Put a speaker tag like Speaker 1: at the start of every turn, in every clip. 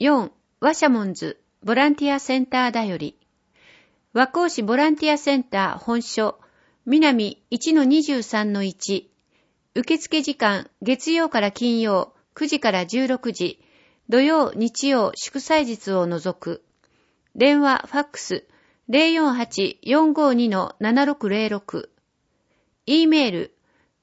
Speaker 1: 4. ワシャモンズボランティアセンターだより。和光市ボランティアセンター本所南 1-23-1。受付時間月曜から金曜9時から16時、土曜日曜祝祭日を除く。電話ファックス 048-452-7606。E メール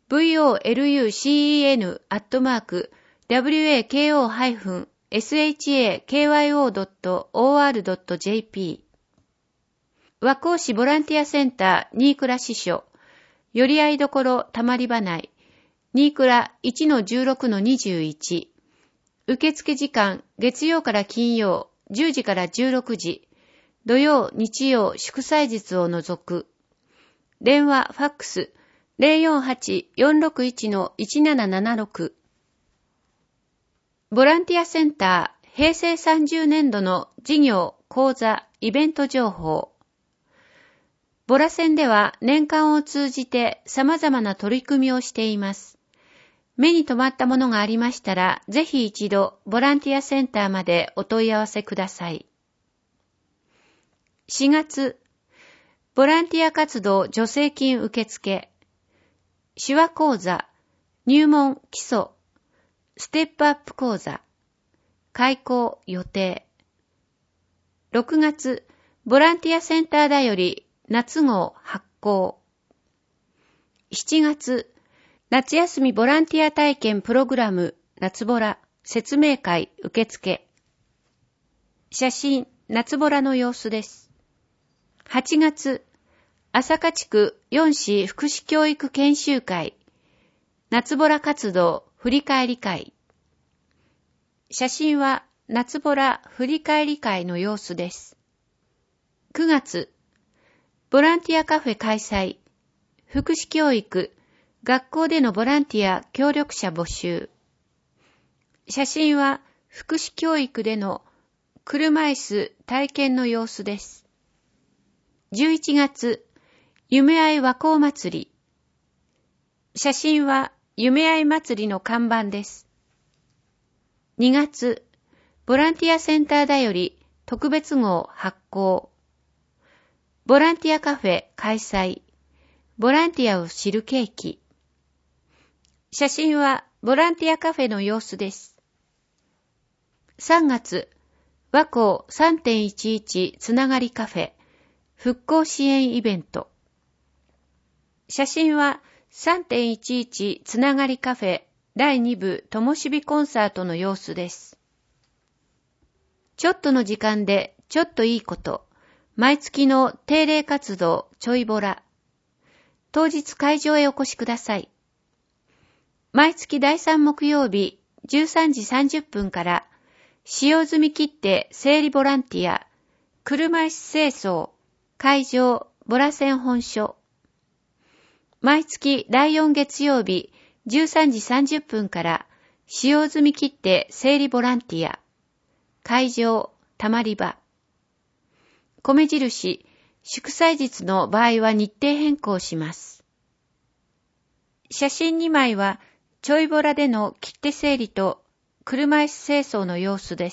Speaker 1: VOLUCEN@wako-shakyo.or.jp。 和光市ボランティアセンター新倉支所寄り合いどころたまり場内新倉 1-16-21。受付時間月曜から金曜10時から16時、土曜日曜祝祭日を除く。電話ファックス 048-461-1776。 ボランティアセンター平成30年度の事業講座イベント情報。ボラセンでは年間を通じて様々な取り組みをしています。目に留まったものがありましたら、ぜひ一度ボランティアセンターまでお問い合わせください。4月、ボランティア活動助成金受付、手話講座、入門基礎、ステップアップ講座、開講予定。6月、ボランティアセンターだより夏号発行。7月、夏休みボランティア体験プログラム夏ボラ説明会受付。写真夏ボラの様子です。8月、朝霞地区4市福祉教育研修会夏ボラ活動振り返り会。写真は夏ボラ振り返り会の様子です。9月、ボランティアカフェ開催福祉教育学校でのボランティア協力者募集。写真は福祉教育での車椅子体験の様子です。11月、夢愛和光祭り。写真は夢愛祭りの看板です。2月、ボランティアセンターだより特別号発行。ボランティアカフェ開催。ボランティアを知るケーキ。写真はボランティアカフェの様子です。3月、和光 3.11 つながりカフェ復興支援イベント。写真は 3.11 つながりカフェ第2部ともしびコンサートの様子です。ちょっとの時間でちょっといいこと。毎月の定例活動ちょいボラ。当日会場へお越しください。毎月第3木曜日13時30分から使用済み切手整理ボランティア車椅子清掃会場ボラセン本所。毎月第4月曜日13時30分から使用済み切手整理ボランティア会場たまり場。米印祝祭日の場合は日程変更します。写真2枚はちょいボラでの切手整理と車椅子清掃の様子です。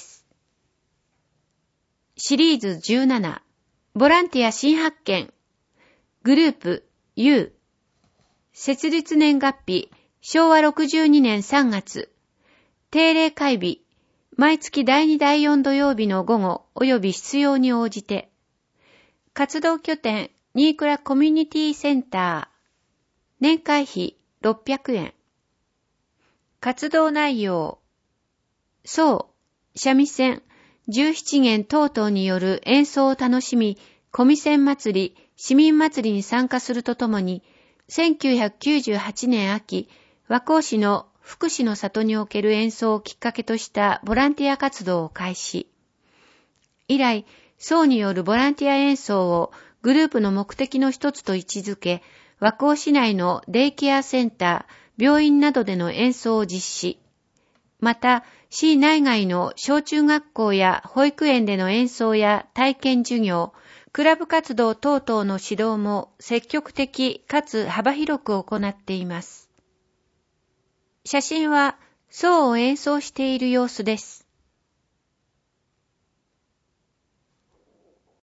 Speaker 1: シリーズ17ボランティア新発見グループ U 設立年月日昭和62年3月定例会日毎月第2第4土曜日の午後及び必要に応じて活動拠点新倉コミュニティセンター年会費600円。活動内容奏、三味線、17弦等々による演奏を楽しみ、小見線祭り、市民祭りに参加するとともに、1998年秋、和光市の福祉の里における演奏をきっかけとしたボランティア活動を開始。以来、奏によるボランティア演奏をグループの目的の一つと位置づけ、和光市内のデイケアセンター、病院などでの演奏を実施。また、市内外の小中学校や保育園での演奏や体験授業、クラブ活動等々の指導も積極的かつ幅広く行っています。写真は、奏を演奏している様子です。